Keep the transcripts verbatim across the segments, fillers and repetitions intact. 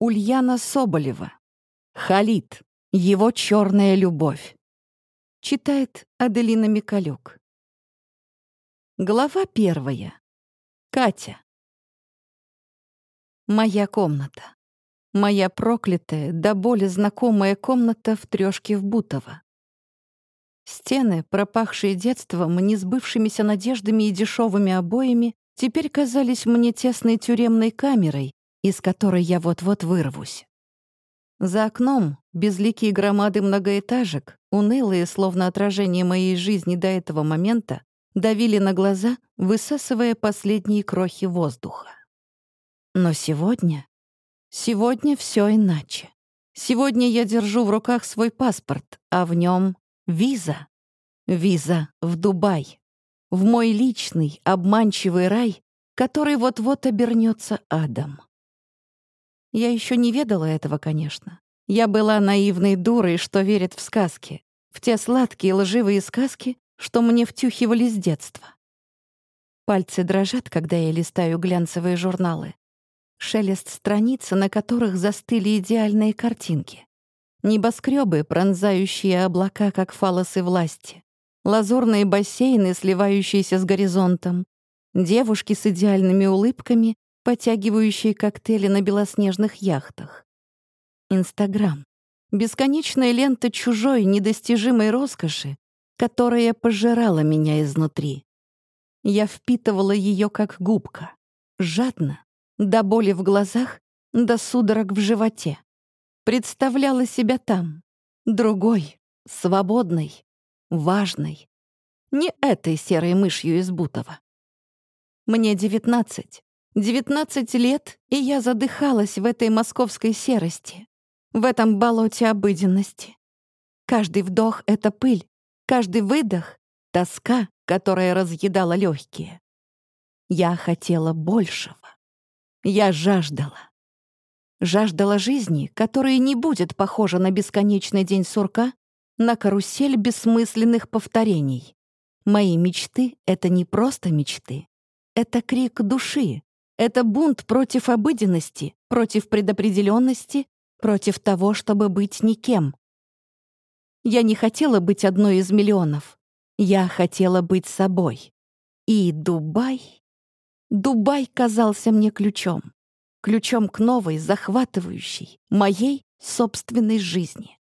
Ульяна Соболева. Халид. Его черная любовь. Читает Аделина Микалюк. Глава первая. Катя. Моя комната. Моя проклятая, до боли знакомая комната в трёшке в Бутово. Стены, пропахшие детством, несбывшимися надеждами и дешевыми обоями, теперь казались мне тесной тюремной камерой, из которой я вот-вот вырвусь. За окном безликие громады многоэтажек, унылые, словно отражение моей жизни до этого момента, давили на глаза, высасывая последние крохи воздуха. Но сегодня... Сегодня все иначе. Сегодня я держу в руках свой паспорт, а в нем виза. Виза в Дубай. В мой личный, обманчивый рай, который вот-вот обернется адом. Я еще не ведала этого, конечно. Я была наивной дурой, что верит в сказки. В те сладкие лживые сказки, что мне втюхивали с детства. Пальцы дрожат, когда я листаю глянцевые журналы. Шелест страниц, на которых застыли идеальные картинки. Небоскребы, пронзающие облака, как фалосы власти. Лазурные бассейны, сливающиеся с горизонтом. Девушки с идеальными улыбками, потягивающие коктейли на белоснежных яхтах. Инстаграм. Бесконечная лента чужой, недостижимой роскоши, которая пожирала меня изнутри. Я впитывала ее как губка. Жадно, до боли в глазах, до судорог в животе. Представляла себя там, другой, свободной, важной. Не этой серой мышью из Бутова. Мне девятнадцать. Девятнадцать лет, и я задыхалась в этой московской серости, в этом болоте обыденности. Каждый вдох — это пыль, каждый выдох — тоска, которая разъедала легкие. Я хотела большего. Я жаждала. Жаждала жизни, которая не будет похожа на бесконечный день сурка, на карусель бессмысленных повторений. Мои мечты — это не просто мечты. Это крик души. Это бунт против обыденности, против предопределенности, против того, чтобы быть никем. Я не хотела быть одной из миллионов. Я хотела быть собой. И Дубай... Дубай казался мне ключом. Ключом к новой, захватывающей, моей собственной жизни.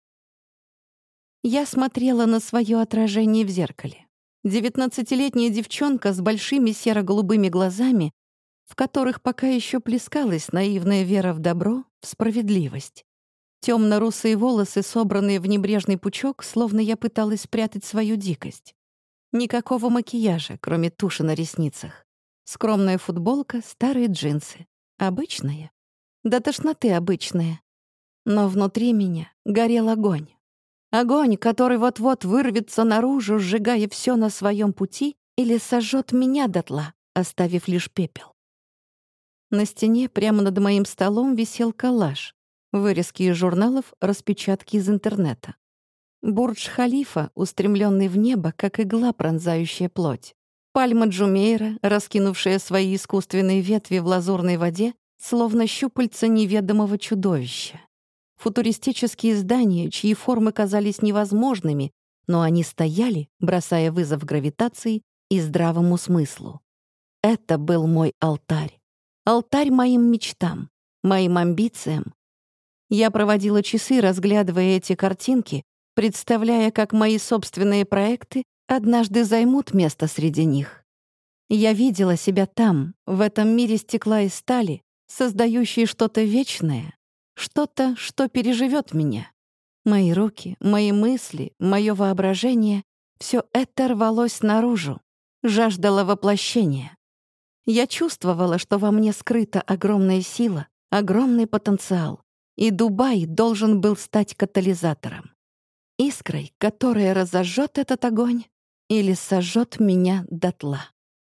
Я смотрела на свое отражение в зеркале. Девятнадцатилетняя девчонка с большими серо-голубыми глазами, в которых пока еще плескалась наивная вера в добро, в справедливость. Темно-русые волосы, собранные в небрежный пучок, словно я пыталась спрятать свою дикость. Никакого макияжа, кроме туши на ресницах. Скромная футболка, старые джинсы. Обычная? До тошноты обычная. Но внутри меня горел огонь. Огонь, который вот-вот вырвется наружу, сжигая все на своем пути, или сожжет меня дотла, оставив лишь пепел. На стене прямо над моим столом висел коллаж. Вырезки из журналов, распечатки из интернета. Бурдж-Халифа, устремленный в небо, как игла, пронзающая плоть. Пальма Джумейра, раскинувшая свои искусственные ветви в лазурной воде, словно щупальца неведомого чудовища. Футуристические здания, чьи формы казались невозможными, но они стояли, бросая вызов гравитации и здравому смыслу. Это был мой алтарь. Алтарь моим мечтам, моим амбициям. Я проводила часы, разглядывая эти картинки, представляя, как мои собственные проекты однажды займут место среди них. Я видела себя там, в этом мире стекла и стали, создающей что-то вечное, что-то, что переживет меня. Мои руки, мои мысли, мое воображение — все это рвалось наружу, жаждало воплощения. Я чувствовала, что во мне скрыта огромная сила, огромный потенциал, и Дубай должен был стать катализатором. Искрой, которая разожжет этот огонь или сожжет меня дотла.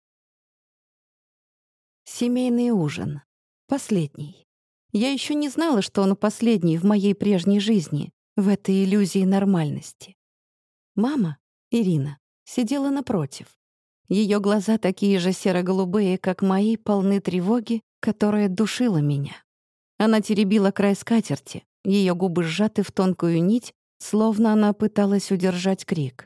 Семейный ужин. Последний. Я еще не знала, что он последний в моей прежней жизни, в этой иллюзии нормальности. Мама, Ирина, сидела напротив. Ее глаза, такие же серо-голубые, как мои, полны тревоги, которая душила меня. Она теребила край скатерти, ее губы сжаты в тонкую нить, словно она пыталась удержать крик.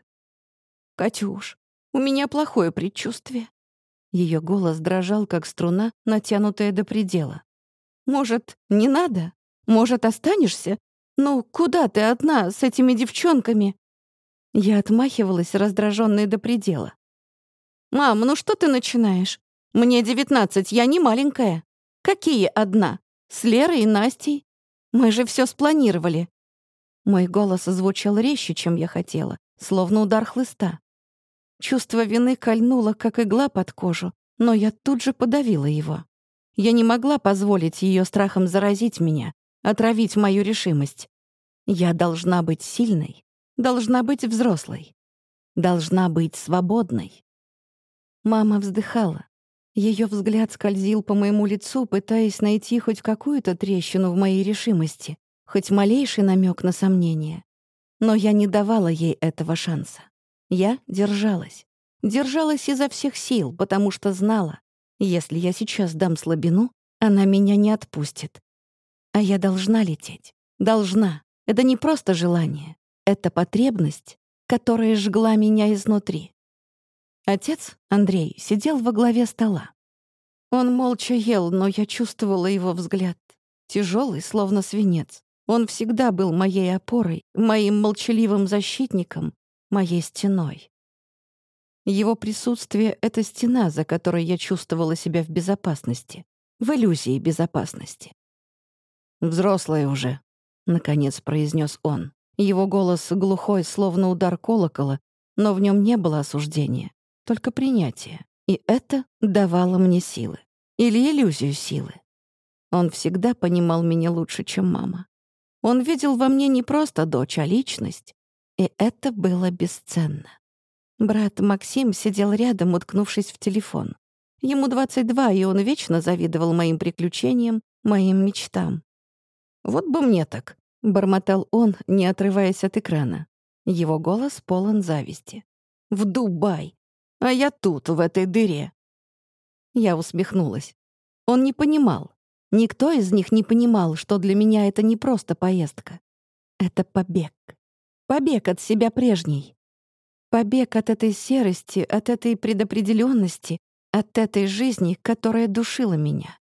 «Катюш, у меня плохое предчувствие». Ее голос дрожал, как струна, натянутая до предела. «Может, не надо? Может, останешься? Ну, куда ты одна с этими девчонками?» Я отмахивалась, раздражённая до предела. «Мам, ну что ты начинаешь? Мне девятнадцать, я не маленькая. Какие одна? С Лерой и Настей? Мы же всё спланировали». Мой голос звучал резче, чем я хотела, словно удар хлыста. Чувство вины кольнуло, как игла под кожу, но я тут же подавила его. Я не могла позволить ее страхом заразить меня, отравить мою решимость. Я должна быть сильной, должна быть взрослой, должна быть свободной. Мама вздыхала. Ее взгляд скользил по моему лицу, пытаясь найти хоть какую-то трещину в моей решимости, хоть малейший намек на сомнение. Но я не давала ей этого шанса. Я держалась. Держалась изо всех сил, потому что знала, если я сейчас дам слабину, она меня не отпустит. А я должна лететь. Должна. Это не просто желание. Это потребность, которая жгла меня изнутри. Отец, Андрей, сидел во главе стола. Он молча ел, но я чувствовала его взгляд. Тяжелый, словно свинец. Он всегда был моей опорой, моим молчаливым защитником, моей стеной. Его присутствие — это стена, за которой я чувствовала себя в безопасности, в иллюзии безопасности. «Взрослая уже», — наконец произнес он. Его голос глухой, словно удар колокола, но в нем не было осуждения, только принятие. И это давало мне силы. Или иллюзию силы. Он всегда понимал меня лучше, чем мама. Он видел во мне не просто дочь, а личность. И это было бесценно. Брат Максим сидел рядом, уткнувшись в телефон. Ему двадцать два, и он вечно завидовал моим приключениям, моим мечтам. «Вот бы мне так», — бормотал он, не отрываясь от экрана. Его голос полон зависти. «В Дубай! А я тут, в этой дыре!» Я усмехнулась. Он не понимал. Никто из них не понимал, что для меня это не просто поездка. Это побег. Побег от себя прежней. Побег от этой серости, от этой предопределенности, от этой жизни, которая душила меня.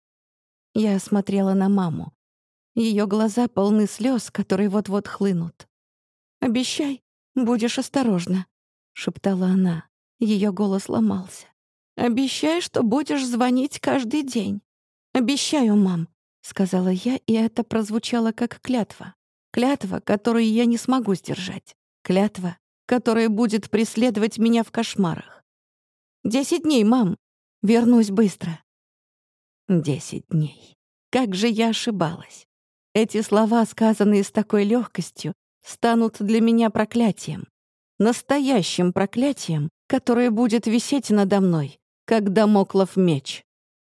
Я смотрела на маму. Ее глаза полны слез, которые вот-вот хлынут. «Обещай, будешь осторожна», — шептала она. Ее голос ломался. «Обещай, что будешь звонить каждый день». «Обещаю, мам», — сказала я, и это прозвучало как клятва. Клятва, которую я не смогу сдержать. Клятва, которая будет преследовать меня в кошмарах. «Десять дней, мам. Вернусь быстро». Десять дней. Как же я ошибалась. Эти слова, сказанные с такой легкостью, станут для меня проклятием. Настоящим проклятием, которое будет висеть надо мной, как дамоклов меч.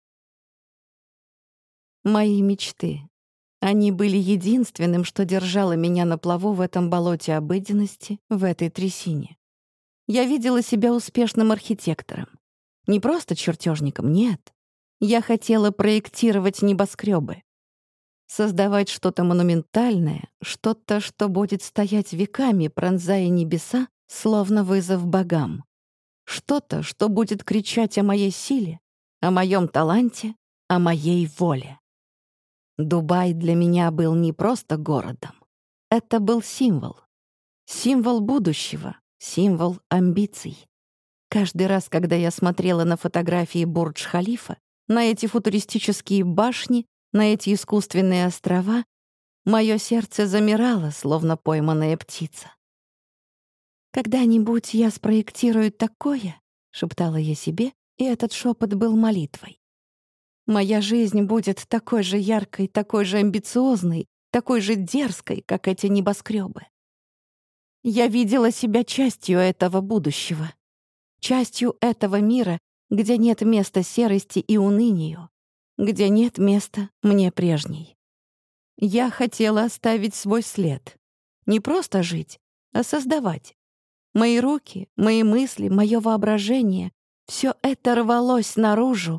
Мои мечты. Они были единственным, что держало меня на плаву в этом болоте обыденности, в этой трясине. Я видела себя успешным архитектором. Не просто чертежником, нет. Я хотела проектировать небоскребы. Создавать что-то монументальное, что-то, что будет стоять веками, пронзая небеса, словно вызов богам. Что-то, что будет кричать о моей силе, о моем таланте, о моей воле. Дубай для меня был не просто городом. Это был символ. Символ будущего, символ амбиций. Каждый раз, когда я смотрела на фотографии Бурдж-Халифа, на эти футуристические башни, на эти искусственные острова, мое сердце замирало, словно пойманная птица. «Когда-нибудь я спроектирую такое», — шептала я себе, и этот шепот был молитвой. «Моя жизнь будет такой же яркой, такой же амбициозной, такой же дерзкой, как эти небоскребы». Я видела себя частью этого будущего, частью этого мира, где нет места серости и унынию, где нет места мне прежней. Я хотела оставить свой след. Не просто жить, а создавать. Мои руки, мои мысли, мое воображение — все это рвалось наружу,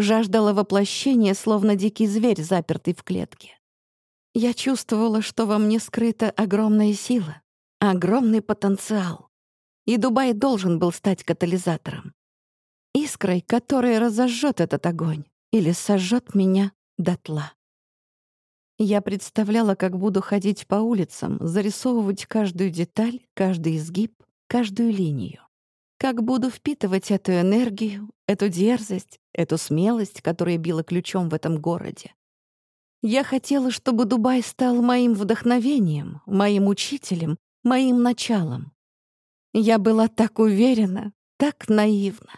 жаждала воплощения, словно дикий зверь, запертый в клетке. Я чувствовала, что во мне скрыта огромная сила, огромный потенциал. И Дубай должен был стать катализатором. Искрой, которая разожжет этот огонь или сожжет меня дотла. Я представляла, как буду ходить по улицам, зарисовывать каждую деталь, каждый изгиб, каждую линию. Как буду впитывать эту энергию, эту дерзость, эту смелость, которая била ключом в этом городе. Я хотела, чтобы Дубай стал моим вдохновением, моим учителем, моим началом. Я была так уверена, так наивна.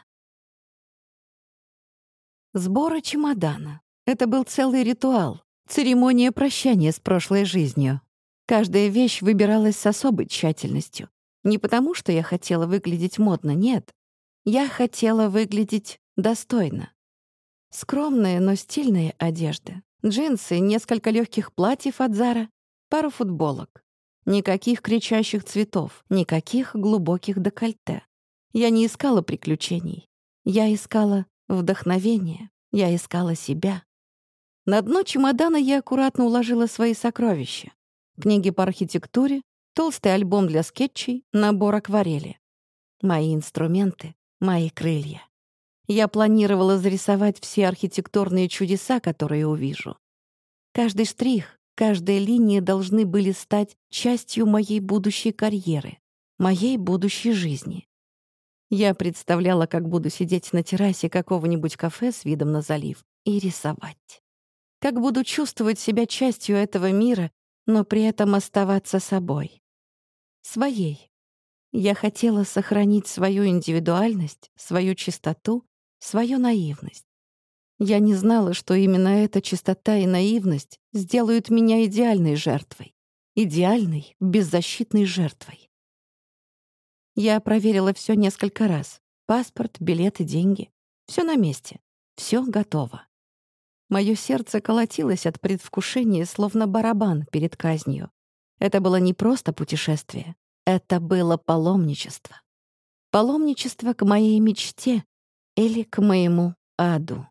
Сборы чемодана. Это был целый ритуал, церемония прощания с прошлой жизнью. Каждая вещь выбиралась с особой тщательностью. Не потому, что я хотела выглядеть модно, нет. Я хотела выглядеть достойно. Скромная, но стильная одежда. Джинсы, несколько легких платьев от Зара, пару футболок. Никаких кричащих цветов, никаких глубоких декольте. Я не искала приключений. Я искала вдохновение. Я искала себя. На дно чемодана я аккуратно уложила свои сокровища. Книги по архитектуре, толстый альбом для скетчей, набор акварели. Мои инструменты, мои крылья. Я планировала зарисовать все архитектурные чудеса, которые увижу. Каждый штрих, каждая линия должны были стать частью моей будущей карьеры, моей будущей жизни. Я представляла, как буду сидеть на террасе какого-нибудь кафе с видом на залив и рисовать. Как буду чувствовать себя частью этого мира, но при этом оставаться собой. Своей. Я хотела сохранить свою индивидуальность, свою чистоту, свою наивность. Я не знала, что именно эта чистота и наивность сделают меня идеальной жертвой. Идеальной, беззащитной жертвой. Я проверила все несколько раз. Паспорт, билеты, деньги. Все на месте. Все готово. Мое сердце колотилось от предвкушения, словно барабан перед казнью. Это было не просто путешествие. Это было паломничество. Паломничество к моей мечте или к моему аду.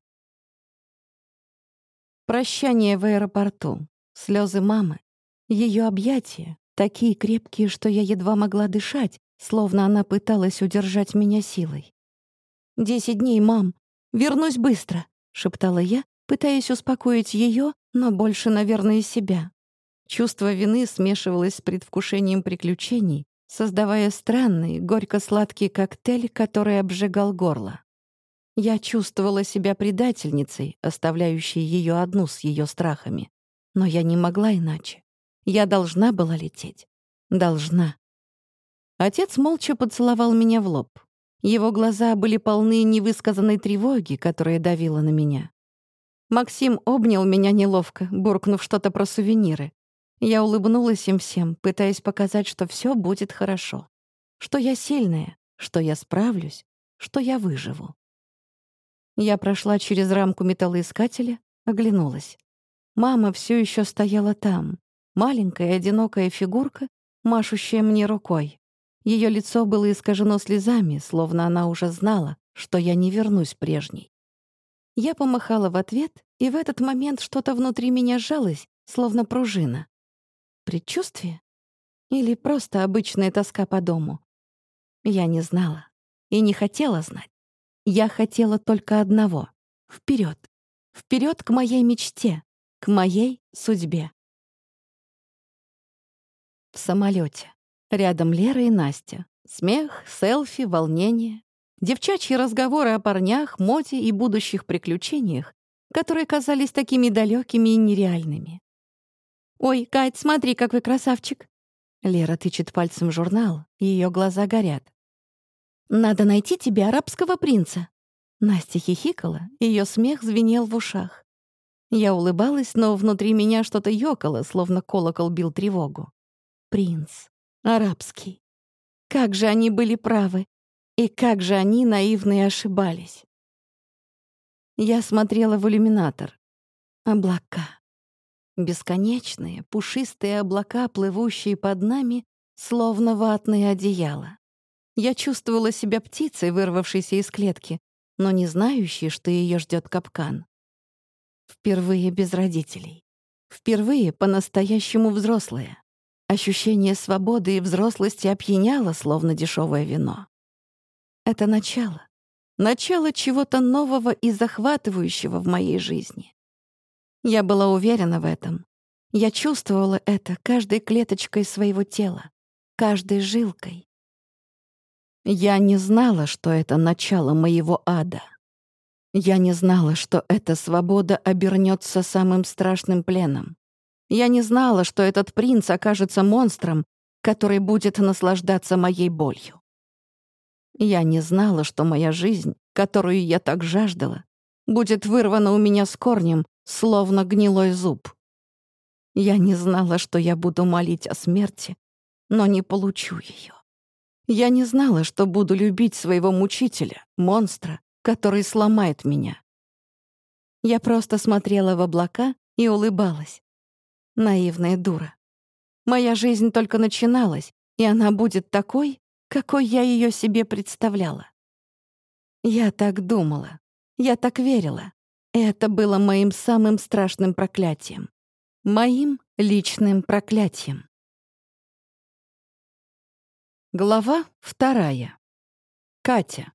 Прощание в аэропорту, слезы мамы, ее объятия, такие крепкие, что я едва могла дышать, словно она пыталась удержать меня силой. «Десять дней, мам! Вернусь быстро!» — шептала я, пытаясь успокоить ее, но больше, наверное, себя. Чувство вины смешивалось с предвкушением приключений, создавая странный, горько-сладкий коктейль, который обжигал горло. Я чувствовала себя предательницей, оставляющей ее одну с ее страхами. Но я не могла иначе. Я должна была лететь. Должна. Отец молча поцеловал меня в лоб. Его глаза были полны невысказанной тревоги, которая давила на меня. Максим обнял меня неловко, буркнув что-то про сувениры. Я улыбнулась им всем, пытаясь показать, что все будет хорошо. Что я сильная, что я справлюсь, что я выживу. Я прошла через рамку металлоискателя, оглянулась. Мама все еще стояла там. Маленькая, одинокая фигурка, машущая мне рукой. Ее лицо было искажено слезами, словно она уже знала, что я не вернусь прежней. Я помахала в ответ, и в этот момент что-то внутри меня сжалось, словно пружина. Предчувствие? Или просто обычная тоска по дому? Я не знала и не хотела знать. Я хотела только одного — вперед, вперед к моей мечте, к моей судьбе. В самолете. Рядом Лера и Настя. Смех, селфи, волнение. Девчачьи разговоры о парнях, моде и будущих приключениях, которые казались такими далекими и нереальными. «Ой, Кать, смотри, какой красавчик!» Лера тычет пальцем в журнал, и ее глаза горят. «Надо найти тебе арабского принца!» Настя хихикала, ее смех звенел в ушах. Я улыбалась, но внутри меня что-то ёкало, словно колокол бил тревогу. Принц. Арабский. Как же они были правы! И как же они наивно и ошибались! Я смотрела в иллюминатор. Облака. Бесконечные, пушистые облака, плывущие под нами, словно ватные одеяла. Я чувствовала себя птицей, вырвавшейся из клетки, но не знающей, что ее ждет капкан. Впервые без родителей. Впервые по-настоящему взрослая. Ощущение свободы и взрослости опьяняло, словно дешевое вино. Это начало. Начало чего-то нового и захватывающего в моей жизни. Я была уверена в этом. Я чувствовала это каждой клеточкой своего тела, каждой жилкой. Я не знала, что это начало моего ада. Я не знала, что эта свобода обернется самым страшным пленом. Я не знала, что этот принц окажется монстром, который будет наслаждаться моей болью. Я не знала, что моя жизнь, которую я так жаждала, будет вырвана у меня с корнем, словно гнилой зуб. Я не знала, что я буду молить о смерти, но не получу ее. Я не знала, что буду любить своего мучителя, монстра, который сломает меня. Я просто смотрела в облака и улыбалась. Наивная дура. Моя жизнь только начиналась, и она будет такой, какой я ее себе представляла. Я так думала, я так верила. Это было моим самым страшным проклятием. Моим личным проклятием. Глава вторая. Катя.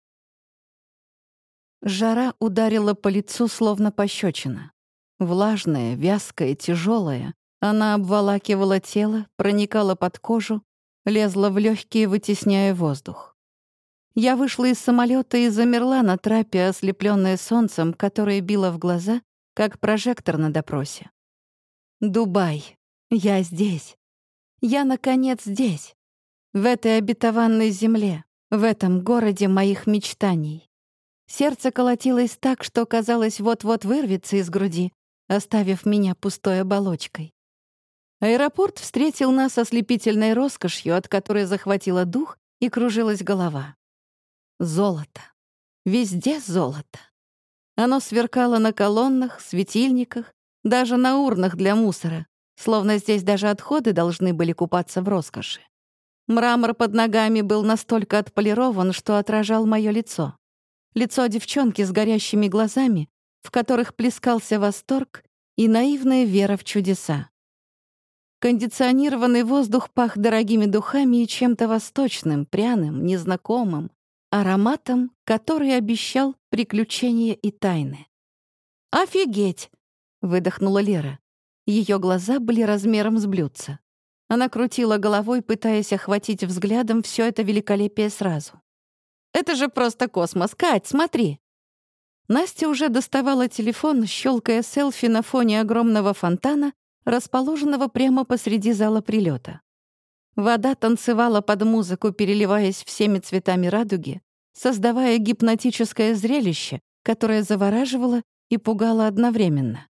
Жара ударила по лицу, словно пощечина. Влажная, вязкая, тяжелая, она обволакивала тело, проникала под кожу, лезла в легкие, вытесняя воздух. Я вышла из самолета и замерла на трапе, ослепленная солнцем, которое било в глаза, как прожектор на допросе. Дубай. Я здесь. Я, наконец, здесь. В этой обетованной земле, в этом городе моих мечтаний. Сердце колотилось так, что, казалось, вот-вот вырвется из груди, оставив меня пустой оболочкой. Аэропорт встретил нас ослепительной роскошью, от которой захватило дух и кружилась голова. Золото. Везде золото. Оно сверкало на колоннах, светильниках, даже на урнах для мусора, словно здесь даже отходы должны были купаться в роскоши. Мрамор под ногами был настолько отполирован, что отражал мое лицо. Лицо девчонки с горящими глазами, в которых плескался восторг и наивная вера в чудеса. Кондиционированный воздух пах дорогими духами и чем-то восточным, пряным, незнакомым, ароматом, который обещал приключения и тайны. «Офигеть!» — выдохнула Лера. Ее глаза были размером с блюдца. Она крутила головой, пытаясь охватить взглядом все это великолепие сразу. «Это же просто космос! Кать, смотри!» Настя уже доставала телефон, щелкая селфи на фоне огромного фонтана, расположенного прямо посреди зала прилета. Вода танцевала под музыку, переливаясь всеми цветами радуги, создавая гипнотическое зрелище, которое завораживало и пугало одновременно.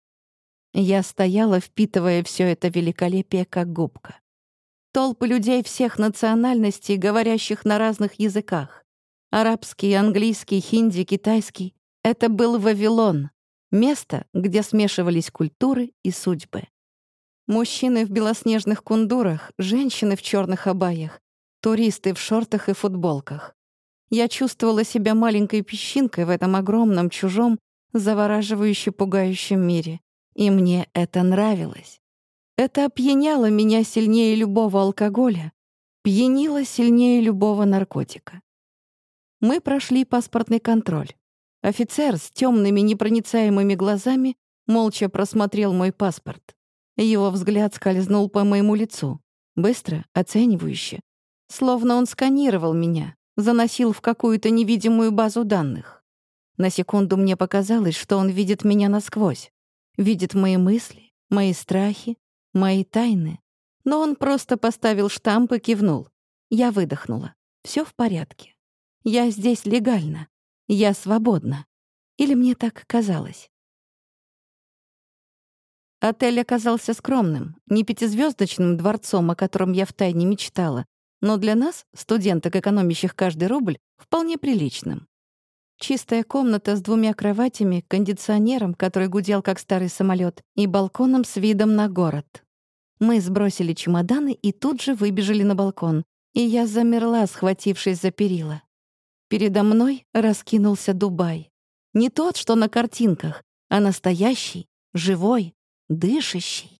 Я стояла, впитывая все это великолепие, как губка. Толпы людей всех национальностей, говорящих на разных языках. Арабский, английский, хинди, китайский. Это был Вавилон, место, где смешивались культуры и судьбы. Мужчины в белоснежных кундурах, женщины в черных абаях, туристы в шортах и футболках. Я чувствовала себя маленькой песчинкой в этом огромном, чужом, завораживающе пугающем мире. И мне это нравилось. Это опьяняло меня сильнее любого алкоголя, пьянило сильнее любого наркотика. Мы прошли паспортный контроль. Офицер с темными непроницаемыми глазами молча просмотрел мой паспорт. Его взгляд скользнул по моему лицу, быстро, оценивающе, словно он сканировал меня, заносил в какую-то невидимую базу данных. На секунду мне показалось, что он видит меня насквозь, видит мои мысли, мои страхи, мои тайны. Но он просто поставил штамп и кивнул. Я выдохнула. Все в порядке. Я здесь легально. Я свободна. Или мне так казалось? Отель оказался скромным, не пятизвездочным дворцом, о котором я втайне мечтала, но для нас, студенток, экономящих каждый рубль, вполне приличным. Чистая комната с двумя кроватями, кондиционером, который гудел как старый самолет, и балконом с видом на город. Мы сбросили чемоданы и тут же выбежали на балкон, и я замерла, схватившись за перила. Передо мной раскинулся Дубай. Не тот, что на картинках, а настоящий, живой, дышащий.